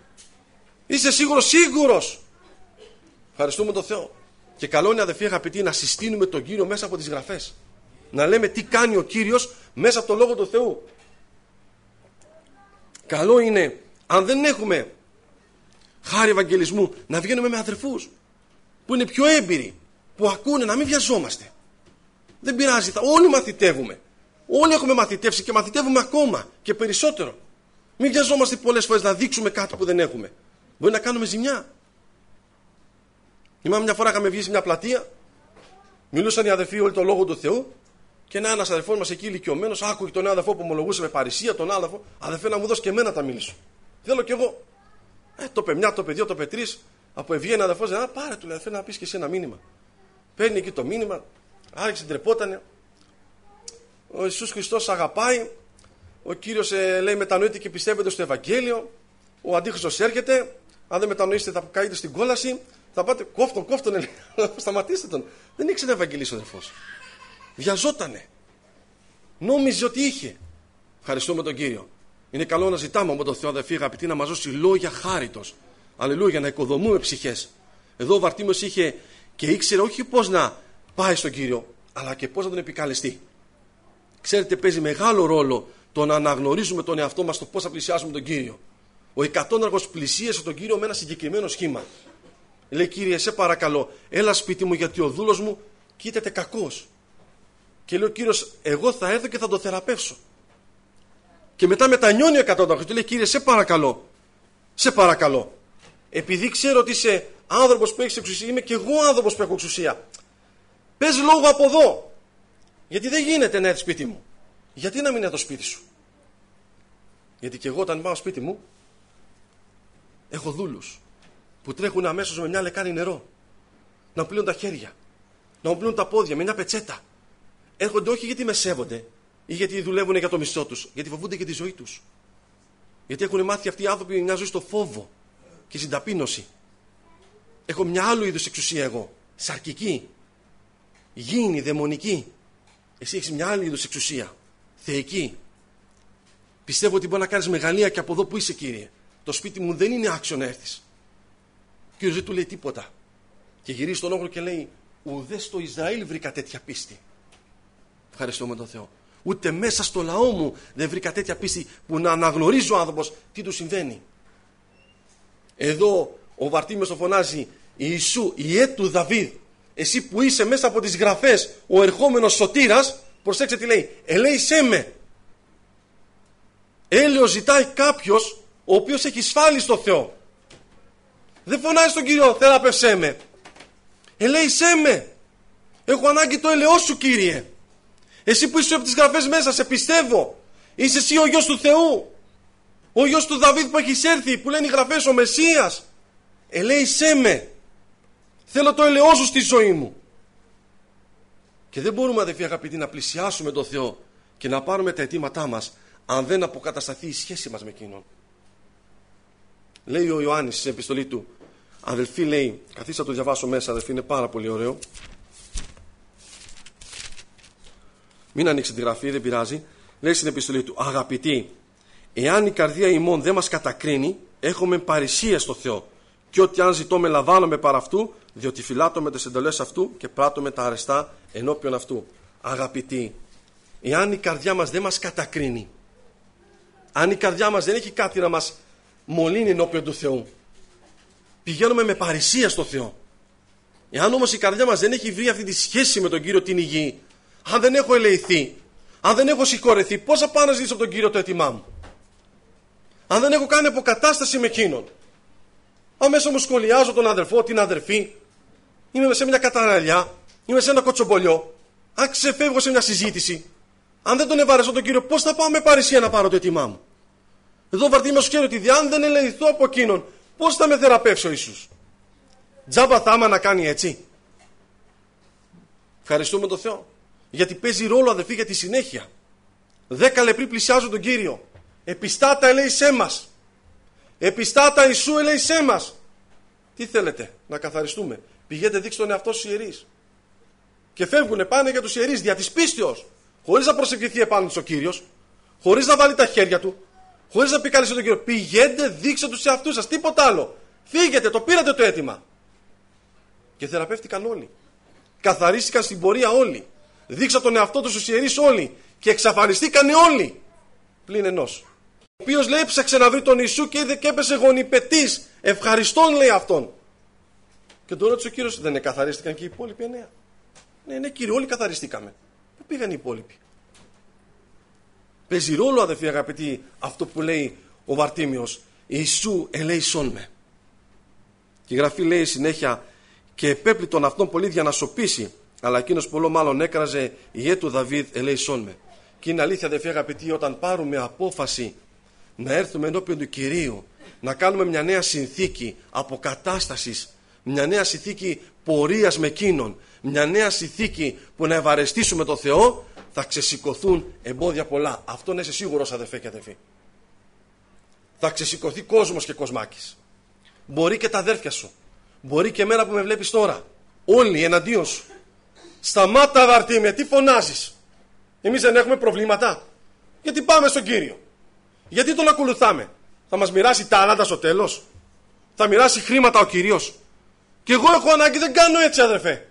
Είσαι σίγουρος? Σίγουρος. Ευχαριστούμε τον Θεό. Και καλό είναι, αδελφοί αγαπητοί, να συστήνουμε τον Κύριο μέσα από τις γραφές. Να λέμε τι κάνει ο Κύριος μέσα από τον Λόγο του Θεού. Καλό είναι, αν δεν έχουμε χάρη ευαγγελισμού, να βγαίνουμε με αδερφούς που είναι πιο έμπειροι, που ακούνε, να μην βιαζόμαστε. Δεν πειράζει, θα, όλοι μαθητεύουμε. Όλοι έχουμε μαθητεύσει και μαθητεύουμε ακόμα και περισσότερο. Μην βιαζόμαστε πολλές φορές να δείξουμε κάτι που δεν έχουμε. Μπορεί να κάνουμε ζημιά. Θυμάμαι μια φορά είχαμε βγει σε μια πλατεία, μιλούσαν οι αδερφοί όλοι το Λόγο του Θεού και ένα ένας αδερφός μας εκεί ηλικιωμένος άκουγε τον ένα αδερφό που ομολογούσε με παρησία, τον άλλο αδερφό, αδερφέ να μου δώσει και εμένα τα μίλησω. Θέλω κι εγώ. Ε, το είπε μια, το είπε δύο, το είπε τρεις, από ευγένει ένα αδερφός, α, πάρε του λέει, αδερφέ να πεις και εσύ ένα μήνυμα. Παίρνει εκεί το μήνυμα, άρχισε, ντρεπότανε. Ο Ιησούς Χριστός αγαπάει, ο Κύριος ε, λέει μετανοείται και πιστεύετε στο Ευαγγέλιο, ο Αντίχριστος έρχεται, αν δεν μετανοήσετε θα καείτε στην κόλαση. Θα πάτε, κόφτον, κόφτον, σταματήστε τον. Δεν ήξερε να ευαγγελίσει ο αδερφός. Βιαζότανε. Νόμιζε ότι είχε. Ευχαριστούμε τον Κύριο. Είναι καλό να ζητάμε από τον Θεό, αδερφοί αγαπητοί, να μας δώσει λόγια χάριτος. Αλληλούια, να οικοδομούμε ψυχές. Εδώ ο Βαρτίμιος είχε και ήξερε όχι πώς να πάει στον Κύριο, αλλά και πώς να τον επικαλεστεί. Ξέρετε, παίζει μεγάλο ρόλο το να αναγνωρίζουμε τον εαυτό μας, το πώς θα πλησιάσουμε τον Κύριο. Ο εκατόναργος πλησίασε τον Κύριο με ένα συγκεκριμένο σχήμα. Λέει: Κύριε, σε παρακαλώ, έλα σπίτι μου, γιατί ο δούλος μου κοίταται κακός. Και λέει ο Κύριος: εγώ θα έρθω και θα το θεραπεύσω. Και μετά μετανιώνει ο εκατόναργος. Του λέει: Κύριε, σε παρακαλώ, σε παρακαλώ. Επειδή ξέρω ότι είσαι άνθρωπος που έχεις εξουσία, είμαι και εγώ άνθρωπος που έχω εξουσία. Πες λόγο από εδώ. Γιατί δεν γίνεται να έρθει σπίτι μου. Γιατί να μην έρθω σπίτι σου? Γιατί και εγώ όταν πάω σπίτι μου έχω δούλους που τρέχουν αμέσως με μια λεκάνη νερό, να μου πλύνουν τα χέρια, να μου πλύνουν τα πόδια με μια πετσέτα. Έρχονται όχι γιατί με σέβονται ή γιατί δουλεύουν για το μισθό τους, γιατί φοβούνται και τη ζωή τους. Γιατί έχουν μάθει αυτοί οι άνθρωποι μια ζωή στο φόβο και στην ταπείνωση. Έχω μια άλλου είδους εξουσία εγώ, σαρκική, γήινη, δαιμονική. Εσύ έχεις μια άλλη είδους εξουσία, θεϊκή. Πιστεύω ότι μπορεί να κάνεις μεγαλεία και από εδώ που είσαι, Κύριε. Το σπίτι μου δεν είναι άξιο να έρθεις. Ο Κύριος δεν του λέει τίποτα. Και γυρίζει στον όχλο και λέει: ουδέ στο Ισραήλ βρήκα τέτοια πίστη. Ευχαριστούμε τον Θεό. Ούτε μέσα στο λαό μου δεν βρήκα τέτοια πίστη που να αναγνωρίζει ο άνθρωπος τι του συμβαίνει. Εδώ ο Βαρτίμιος το φωνάζει: Ιησού, Ιε του Δαβίδ, εσύ που είσαι μέσα από τις γραφές ο ερχόμενος σωτήρας, προσέξτε τι λέει: ελέησέ με. Έλεος ζητάει κάποιος ο οποίος έχει σφάλει στο Θεό. Δεν φωνάζει στον Κύριο: θεράπευσέ με. Ελέησέ με. Έχω ανάγκη το έλεος σου, Κύριε. Εσύ που είσαι από τις γραφές μέσα, σε πιστεύω. Είσαι εσύ ο γιος του Θεού. Ο γιος του Δαβίδ που έχεις έρθει, που λένε οι γραφές, ο Μεσσίας. Ελέησέ με. Θέλω το έλεος σου στη ζωή μου. Και δεν μπορούμε, αδελφοί αγαπητοί, να πλησιάσουμε τον Θεό και να πάρουμε τα αιτήματά μας αν δεν αποκατασταθεί η σχέση μας με Εκείνον. Λέει ο Ιωάννης στην επιστολή του, αδελφοί, λέει, καθίστε να το διαβάσω μέσα, αδελφοί, είναι πάρα πολύ ωραίο. Μην ανοίξετε τη γραφή, δεν πειράζει. Λέει στην επιστολή του: αγαπητοί, εάν η καρδία ημών δεν μας κατακρίνει, έχουμε παρησία στο Θεό. Και ότι αν ζητώμε, λαμβάνομαι παρά αυτού, διότι φυλάττομαι τις εντολές αυτού και πράττομαι τα αρεστά ενώπιον αυτού. Αγαπητοί, εάν η καρδιά μας δεν μας κατακρίνει, αν η καρδιά μας δεν έχει κάτι να μας μολύνει ενώπιον του Θεού, πηγαίνουμε με παρησία στο Θεό. Εάν όμως η καρδιά μας δεν έχει βρει αυτή τη σχέση με τον Κύριο την υγιή, αν δεν έχω ελεηθεί, αν δεν έχω συγχωρεθεί, πώς θα πάω να ζητήσω από τον Κύριο το αίτημά μου? Αν δεν έχω κάνει αποκατάσταση με Εκείνον, αμέσως μου σχολιάζω τον αδερφό, την αδερφή, είμαι σε μια καταραλιά, είμαι σε ένα κοτσομπολιό, αν ξεφεύγω σε μια συζήτηση, αν δεν τον ευαρεστώ τον Κύριο, πώς θα πάω με παρησία να πάρω το αίτημά μου? Εδώ ο Βαρτίμιος ξέρει ότι αν δεν ελεηθώ από Εκείνον, πώς θα με θεραπεύσει ο Ιησούς? Τζάμπα θα άμα να κάνει έτσι? Ευχαριστούμε τον Θεό. Γιατί παίζει ρόλο, αδελφοί, για τη συνέχεια. Δέκα λεπτοί πλησιάζουν τον Κύριο. Επιστάτα, ελέησέ μας. Επιστάτα, Ιησού, ελέησέ μας. Τι θέλετε, να καθαριστούμε? Πηγαίνετε, δείξτε τον εαυτό στους ιερείς. Και φεύγουνε, πάνε για τους ιερείς δια της πίστεως. Χωρίς να προσευχηθεί επάνω τους ο Κύριος, χωρίς να βάλει τα χέρια του, χωρίς να πει καλέσει τον Κύριο. Πηγαίνετε, δείξτε τους εαυτούς σας, τίποτα άλλο. Φύγετε, το πήρατε το αίτημα. Και θεραπεύτηκαν όλοι. Καθαρίστηκαν στην πορεία όλοι. Δείξα τον εαυτό του στους ιερείς όλοι. Και εξαφανιστήκανε όλοι. Πλην ενός. Ο οποίος, λέει, έψαξε να βρει τον Ιησού και είδε και έπεσε γονιπετής. Ευχαριστών, λέει, αυτόν. Και τον ρώτησε ο Κύριος: δεν εκαθαρίστηκαν και οι υπόλοιποι εννέα? Ναι, ναι, Κύριε, όλοι καθαριστήκαμε. Πού πήγαν οι υπόλοιποι? Παίζει ρόλο, αδελφοί αγαπητοί, αυτό που λέει ο Βαρτίμιος: Ιησού, ελέησόν με. Και η Γραφή λέει συνέχεια: και επέπλη τον αυτόν πολύ για να σωπήσει, αλλά εκείνος πολλό μάλλον έκραζε, Ιε του Δαβίδ, ελέησόν με. Και είναι αλήθεια, αδελφοί αγαπητοί, όταν πάρουμε απόφαση να έρθουμε ενώπιον του Κυρίου, να κάνουμε μια νέα συνθήκη αποκατάστασης, μια νέα συνθήκη πορείας με Εκείνον, μια νέα συνθήκη που να ευαρεστήσουμε τον Θεό, θα ξεσηκωθούν εμπόδια πολλά. Αυτό να είσαι σίγουρος, αδελφέ και αδελφοί. Θα ξεσηκωθεί κόσμος και κοσμάκης. Μπορεί και τα αδέρφια σου. Μπορεί και εμένα που με βλέπεις τώρα. Όλοι εναντίον σου. Σταμάτα, Βαρτίμια, τι φωνάζεις? Εμείς δεν έχουμε προβλήματα? Γιατί πάμε στον Κύριο. Γιατί τον ακολουθάμε? Θα μας μοιράσει τάλαντα στο τέλος? Θα μοιράσει χρήματα ο Κύριος? Και εγώ έχω ανάγκη, δεν κάνω έτσι, αδερφέ.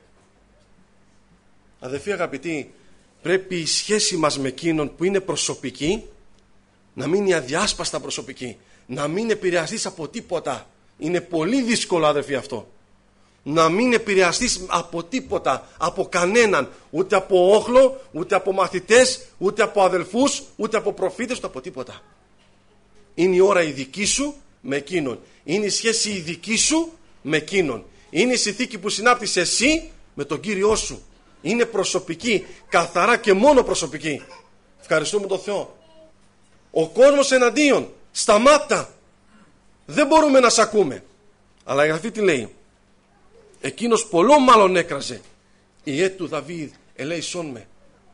Αδερφοί αγαπητοί, πρέπει η σχέση μας με εκείνον που είναι προσωπική να μείνει αδιάσπαστα προσωπική, να μην επηρεαστείς από τίποτα. Είναι πολύ δύσκολο, αδερφοί, αυτό. Να μην επηρεαστείς από τίποτα, από κανέναν, ούτε από όχλο, ούτε από μαθητές, ούτε από αδελφούς, ούτε από προφήτες, ούτε από τίποτα. Είναι η ώρα η δική σου με εκείνον. Είναι η σχέση η δική σου με εκείνον. Είναι η συνθήκη που συνάπτεις εσύ με τον Κύριό σου. Είναι προσωπική, καθαρά και μόνο προσωπική. Ευχαριστούμε τον Θεό. Ο κόσμος εναντίον, σταμάτα. Δεν μπορούμε να σ' ακούμε. Αλλά η Γραφή τι λέει? Εκείνος πολλό μάλλον έκραζε. Η έτου Δαβίδ ελέησόν με.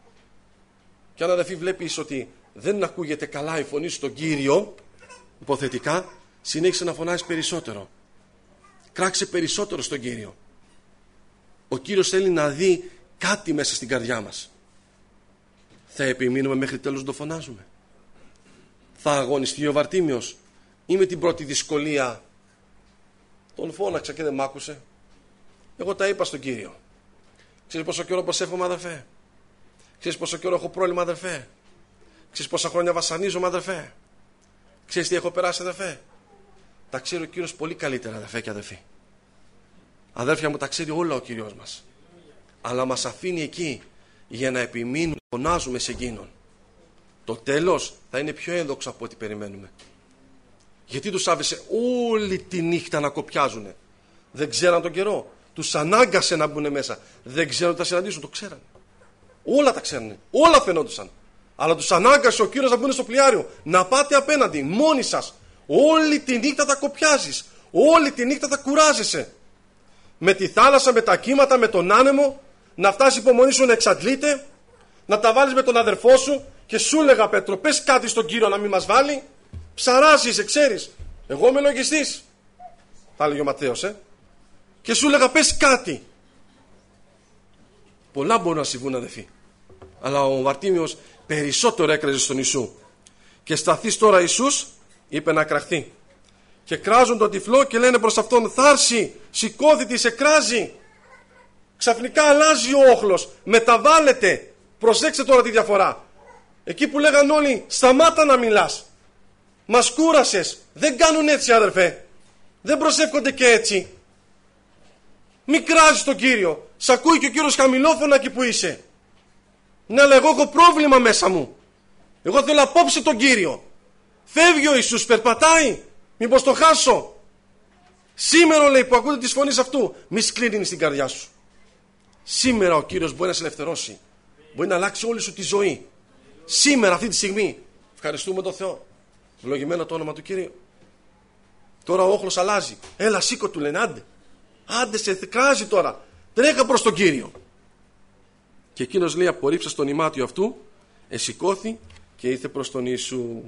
Και αν, αδερφοί, βλέπεις ότι δεν ακούγεται καλά η φωνή στον Κύριο, υποθετικά, συνέχισε να φωνάζεις περισσότερο. Κράξε περισσότερο στον Κύριο. Ο Κύριος θέλει να δει κάτι μέσα στην καρδιά μας. Θα επιμείνουμε μέχρι τέλος να το φωνάζουμε? Θα αγωνιστεί ο Βαρτίμιος ή με την πρώτη δυσκολία τον φώναξα και δεν μ' άκουσε? Εγώ τα είπα στον Κύριο. Ξέρεις πόσο καιρό προσεύχομαι, αδερφέ? Ξέρεις πόσο καιρό έχω πρόβλημα, αδερφέ? Ξέρεις πόσα χρόνια βασανίζομαι, αδερφέ? Ξέρεις τι έχω περάσει, αδερφέ? Τα ξέρει ο Κύριος πολύ καλύτερα, αδερφέ και αδερφοί. Αδέρφια μου, τα ξέρει όλα ο Κύριος μας. Αλλά μας αφήνει εκεί για να επιμείνουμε, να φωνάζουμε σε εκείνον. Το τέλος θα είναι πιο ένδοξο από ό,τι περιμένουμε. Γιατί τους άφησε όλη τη νύχτα να κοπιάζουνε? Δεν ξέραν τον καιρό. Τους ανάγκασε να μπουν μέσα. Δεν ξέραν ότι θα συναντήσουν. Το ξέραν. Όλα τα ξέρανε. Όλα φαινόντουσαν. Αλλά τους ανάγκασε ο Κύριος να μπουν στο πλοιάριο. Να πάτε απέναντι, μόνοι σας. Όλη τη νύχτα θα κοπιάζεις. Όλη τη νύχτα θα κουράζεσαι. Με τη θάλασσα, με τα κύματα, με τον άνεμο. Να φτάσει η υπομονή σου να εξαντλείται. Να τα βάλεις με τον αδερφό σου. Και σου έλεγα, Πέτρο, πες κάτι στον Κύριο να μην μας βάλει. Ψαράζεις, ξέρεις. Εγώ είμαι λογιστής, θα έλεγε ο Ματθαίος, ε. Και σου έλεγα, πες κάτι. Πολλά μπορούν να συμβούν, αδελφοί. Αλλά ο Βαρτίμιος περισσότερο έκραζε στον Ιησού. Και σταθείς τώρα Ιησούς, είπε να κραχθεί. Και κράζουν τον τυφλό και λένε προς αυτόν, θάρση, σηκώθητη, σε κράζει. Ξαφνικά αλλάζει ο όχλος, μεταβάλλεται. Προσέξτε τώρα τη διαφορά. Εκεί που λέγαν όλοι, σταμάτα να μιλάς. Μας κούρασες. Δεν κάνουν έτσι, αδερφέ. Δεν προσεύχονται και έτσι. Μην κράζεις τον Κύριο. Σ' ακούει και ο Κύριος χαμηλόφωνα εκεί που είσαι. Ναι, αλλά εγώ έχω πρόβλημα μέσα μου. Εγώ θέλω απόψε τον Κύριο. Φεύγει ο Ιησούς, περπατάει. Μήπως το χάσω? Σήμερα, λέει, που ακούτε τις φωνές αυτού, μη σκλίνεις στην καρδιά σου. Σήμερα ο Κύριος μπορεί να σε ελευθερώσει. Μπορεί να αλλάξει όλη σου τη ζωή. Σήμερα, αυτή τη στιγμή. Ευχαριστούμε τον Θεό. Ευλογημένο το όνομα του Κυρίου. Τώρα ο όχλος αλλάζει. Έλα, σήκω, του λένε, άντε. Άντε, σε κράζει τώρα. Τρέχα προς τον Κύριο. Και εκείνος, λέει, απορρίψα στον ημάτιο αυτού, εσηκώθη και ήρθε προς τον Ιησού.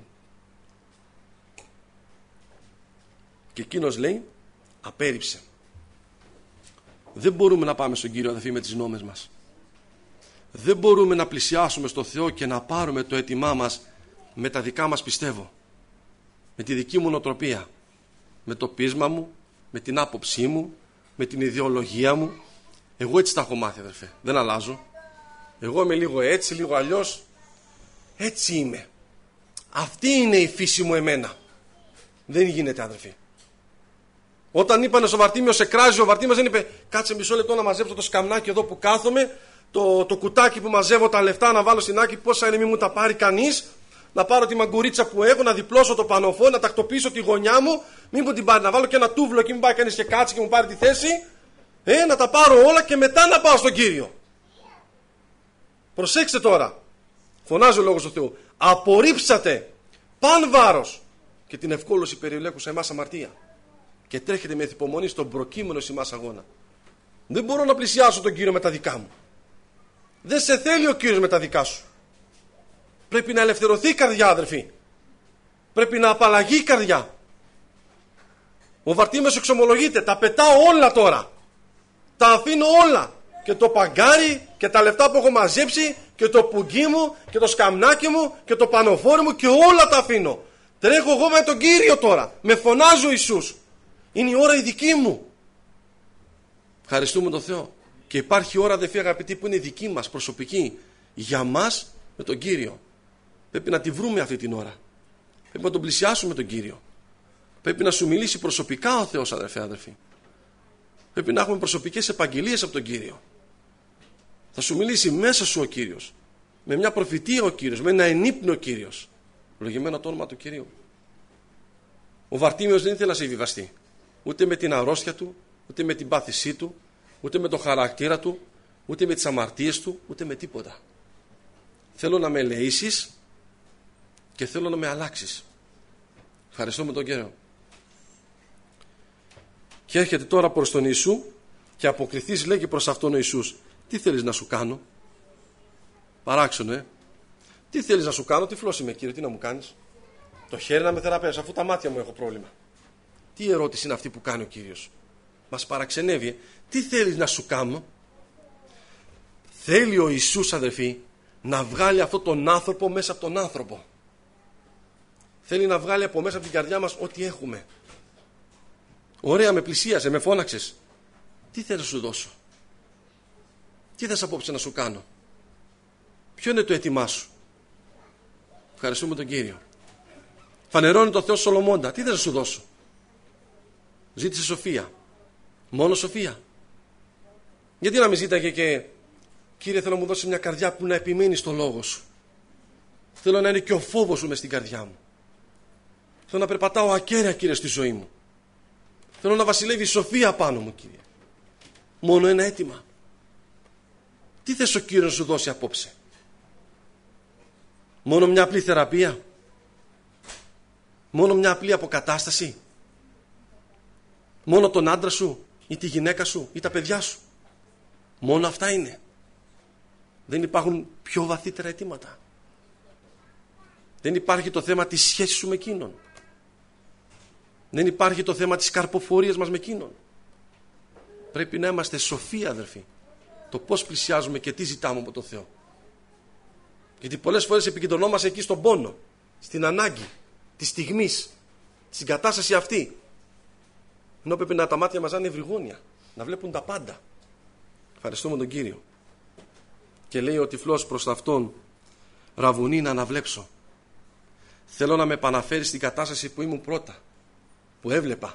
Και εκείνος, λέει, απέρριψε. Δεν μπορούμε να πάμε στον Κύριο, αδελφοί, με τις νόμες μας. Δεν μπορούμε να πλησιάσουμε στο Θεό και να πάρουμε το αίτημά μας με τα δικά μας πιστεύω. Με τη δική μου νοοτροπία. Με το πείσμα μου, με την άποψή μου, με την ιδεολογία μου. Εγώ έτσι τα έχω μάθει, αδερφέ. Δεν αλλάζω. Εγώ είμαι λίγο έτσι, λίγο αλλιώς. Έτσι είμαι. Αυτή είναι η φύση μου εμένα. Δεν γίνεται, αδερφοί. Όταν είπανε στο Βαρτίμιο, σε κράζει, ο Βαρτίμιος δεν είπε, κάτσε μισό λεπτό να μαζέψω το σκαμνάκι εδώ που κάθομαι, το, το κουτάκι που μαζεύω τα λεφτά να βάλω στην άκρη, πόσα είναι, μη μου τα πάρει κανείς, να πάρω τη μαγκουρίτσα που έχω, να διπλώσω το πανωφό, να τακτοποιήσω τη γωνιά μου, μην μου την πάρει, να βάλω και ένα τούβλο και μην πάει κανείς και κάτσει και μου πάρει τη θέση, ε, να τα πάρω όλα και μετά να πάω στον Κύριο. Προσέξτε τώρα, φωνάζει ο Λόγος του Θεού, απορρίψατε παν βάρος και την ευκόλωση περιολέκουσα εμάς αμαρτία. Και τρέχετε με υπομονή στον προκείμενο σημάς αγώνα. Δεν μπορώ να πλησιάσω τον Κύριο με τα δικά μου. Δεν σε θέλει ο Κύριος με τα δικά σου. Πρέπει να ελευθερωθεί η καρδιά, αδερφοί. Πρέπει να απαλλαγεί η καρδιά. Ο Βαρτίμιος εξομολογείται. Τα πετάω όλα τώρα. Τα αφήνω όλα. Και το παγκάρι και τα λεφτά που έχω μαζέψει και το πουγγί μου και το σκαμνάκι μου και το πανοφόρι μου και όλα τα αφήνω. Τρέχω εγώ με τον Κύριο τώρα. Με φωνάζει ο Ιησούς. Είναι η ώρα η δική μου. Ευχαριστούμε τον Θεό. Και υπάρχει ώρα, αδελφοί αγαπητοί, που είναι δική μας, προσωπική. Για μας με τον Κύριο. Πρέπει να τη βρούμε αυτή την ώρα. Πρέπει να τον πλησιάσουμε τον Κύριο. Πρέπει να σου μιλήσει προσωπικά ο Θεός, αδελφέ, αδελφοί. Πρέπει να έχουμε προσωπικές επαγγελίες από τον Κύριο. Θα σου μιλήσει μέσα σου ο Κύριος. Με μια προφητεία ο Κύριος. Με ένα ενύπνο ο Κύριος. Λογημένο το όνομα του Κυρίου. Ο Βαρτίμιος δεν ήθελε να σε βιβαστεί. Ούτε με την αρρώστια του, ούτε με την πάθησή του, ούτε με το χαρακτήρα του, ούτε με τις αμαρτίες του, ούτε με τίποτα. Θέλω να με ελεήσεις και θέλω να με αλλάξεις. Ευχαριστώ με τον Κύριο. Και έρχεται τώρα προς τον Ιησού και αποκριθείς, λέγει προς αυτόν ο Ιησούς, τι θέλεις να σου κάνω? Παράξενο, ε. Τι θέλεις να σου κάνω? Τυφλός είμαι, Κύριε, τι να μου κάνεις? Το χέρι να με θεραπεύσεις, αφού τα μάτια μου έχω πρόβλημα. Τι ερώτηση είναι αυτή που κάνει ο Κύριος? Μας παραξενεύει. Ε. Τι θέλεις να σου κάνω? Θέλει ο Ιησούς, αδελφοί, να βγάλει αυτόν τον άνθρωπο μέσα από τον άνθρωπο. Θέλει να βγάλει από μέσα από την καρδιά μας ό,τι έχουμε. Ωραία, με πλησίασε, με φώναξες. Τι θέλω να σου δώσω? Τι θες απόψε να σου κάνω? Ποιο είναι το αίτημά σου? Ευχαριστούμε τον Κύριο. Φανερώνει το Θεό Σολομώντα. Τι θες να σου δώσω? Ζήτησε σοφία. Μόνο σοφία. Γιατί να μην ζήταγε και, Κύριε, θέλω να μου δώσει μια καρδιά που να επιμένει στο λόγο σου. Θέλω να είναι και ο φόβος σου μες στην καρδιά μου. Θέλω να περπατάω ακέραια, Κύριε, στη ζωή μου. Θέλω να βασιλεύει η σοφία πάνω μου, Κύριε. Μόνο ένα αίτημα. Τι θες ο Κύριος να σου δώσει απόψε? Μόνο μια απλή θεραπεία? Μόνο μια απλή αποκατάσταση? Μόνο τον άντρα σου ή τη γυναίκα σου ή τα παιδιά σου? Μόνο αυτά είναι? Δεν υπάρχουν πιο βαθύτερα αιτήματα? Δεν υπάρχει το θέμα της σχέσης σου με εκείνον? Δεν υπάρχει το θέμα της καρποφορίας μας με εκείνον? Πρέπει να είμαστε σοφοί, αδελφοί, το πώς πλησιάζουμε και τι ζητάμε από τον Θεό. Γιατί πολλές φορές επικεντρωνόμαστε εκεί στον πόνο, στην ανάγκη της στιγμής, στην κατάσταση αυτή. Ενώ πρέπει να τα μάτια μας να είναι ευρυγόνια, να βλέπουν τα πάντα. Ευχαριστούμε τον Κύριο. Και λέει ο τυφλός προς αυτόν, Ραβουνί, να αναβλέψω. Θέλω να με επαναφέρεις στην κατάσταση που ήμουν πρώτα, που έβλεπα.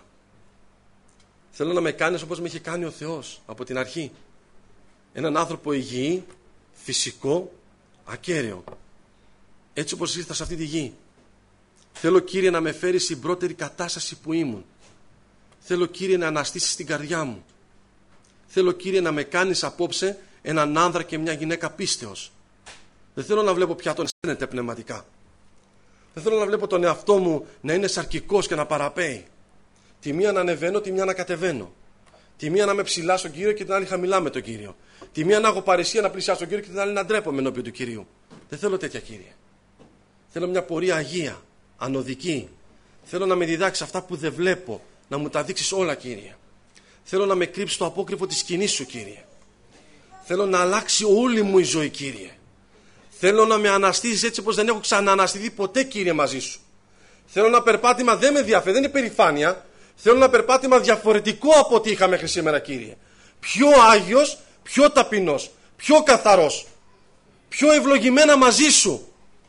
Θέλω να με κάνεις όπως με είχε κάνει ο Θεός από την αρχή. Έναν άνθρωπο υγιή, φυσικό, ακέραιο. Έτσι όπως ήρθα σε αυτή τη γη. Θέλω, Κύριε, να με φέρεις στην πρώτερη κατάσταση που ήμουν. Θέλω, Κύριε, να αναστήσεις την καρδιά μου. Θέλω, Κύριε, να με κάνεις απόψε έναν άνδρα και μια γυναίκα πίστεως. Δεν θέλω να βλέπω πια τον σένεται πνευματικά. Δεν θέλω να βλέπω τον εαυτό μου να είναι σαρκικός και να παραπέει. Τη μία να ανεβαίνω, τη μία να κατεβαίνω. Τη μία να είμαι ψηλά στον Κύριο και την άλλη χαμηλά με τον Κύριο. Τη μία να έχω παρησία να πλησιάσω τον Κύριο και την άλλη να ντρέπομαι ενώπιον του Κυρίου. Δεν θέλω τέτοια, Κύριε. Θέλω μια πορεία αγία, ανωδική. Θέλω να με διδάξεις αυτά που δεν βλέπω, να μου τα δείξεις όλα, Κύριε. Θέλω να με κρύψεις το απόκρυφο της σκηνής σου, Κύριε. Θέλω να αλλάξει όλη μου η ζωή, Κύριε. Θέλω να με αναστήσεις έτσι όπως δεν έχω ξανααναστηθεί ποτέ, Κύριε, μαζί σου. Θέλω ένα περπάτημα, δεν με ενδιαφέρει, δεν είναι περηφάνεια. Θέλω ένα περπάτημα διαφορετικό από ό,τι είχα μέχρι σήμερα, Κύριε. Πιο άγιος, πιο ταπεινός, πιο καθαρός, πιο ευλογημένα μαζί σου.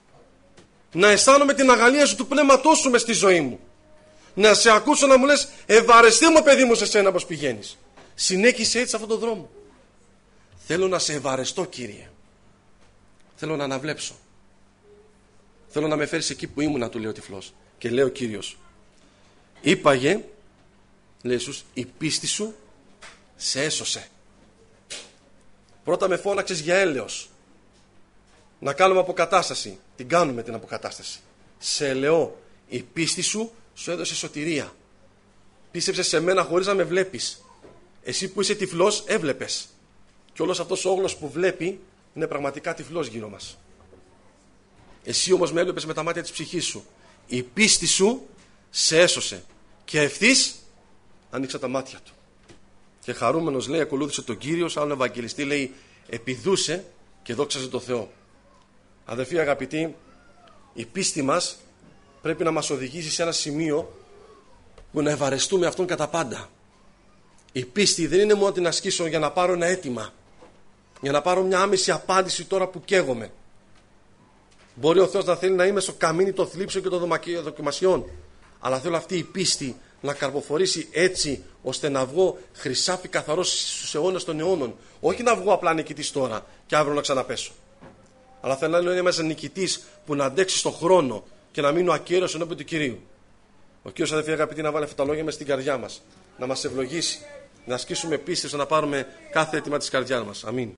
Να αισθάνομαι την αγαλία σου του πνεύματός σου μες στη ζωή μου. Να σε ακούσω να μου λες, ευαρεστεί μου, παιδί μου, σε σένα πως πηγαίνεις. Συνέχισε έτσι αυτόν τον δρόμο. Θέλω να σε ευαρεστώ, Κύριε. Θέλω να αναβλέψω. Θέλω να με φέρεις εκεί που ήμουνα, του λέει ο τυφλός. Και λέει ο Κύριος, είπαγε, λέει Ιησούς, η πίστη σου σε έσωσε. Πρώτα με φώναξες για έλεος. Να κάνουμε αποκατάσταση. Την κάνουμε την αποκατάσταση. Σε ελεώ, η πίστη σου σου έδωσε σωτηρία. Πίστεψες σε μένα χωρίς να με βλέπεις. Εσύ που είσαι τυφλός έβλεπες. Και όλος αυτός ο όγλος που βλέπει είναι πραγματικά τυφλός γύρω μας. Εσύ όμως με έβλεπες με τα μάτια της ψυχής σου. Η πίστη σου σε έσωσε. Και ευθύς άνοιξα τα μάτια του. Και χαρούμενος, λέει, ακολούθησε τον Κύριο. Σαν άλλον Ευαγγελιστή, λέει, επιδούσε και δόξαζε τον Θεό. Αδελφοί αγαπητοί, η πίστη μας πρέπει να μας οδηγήσει σε ένα σημείο που να ευαρεστούμε Αυτόν κατά πάντα. Η πίστη δεν είναι μόνο την ασκήσω για να πάρω ένα αίτημα, για να πάρω μια άμεση απάντηση τώρα που καίγομαι. Μπορεί ο Θεός να θέλει να είμαι στο καμίνι των θλίψεων και των δοκιμασιών, αλλά θέλω αυτή η πίστη να καρποφορήσει έτσι ώστε να βγω χρυσάφι καθαρός στους αιώνες των αιώνων. Όχι να βγω απλά νικητής τώρα και αύριο να ξαναπέσω. Αλλά θέλω να είμαι ένας νικητής που να αντέξει στον χρόνο και να μείνω ακέραιος ενώπιον του Κυρίου. Ο Κύριος, αδελφοί αγαπητοί, να βάλει αυτά τα λόγια μες στην καρδιά μας, να μας ευλογήσει, να ασκήσουμε πίστη ώστε να πάρουμε κάθε αίτημα της καρδιάς μας. Αμήν.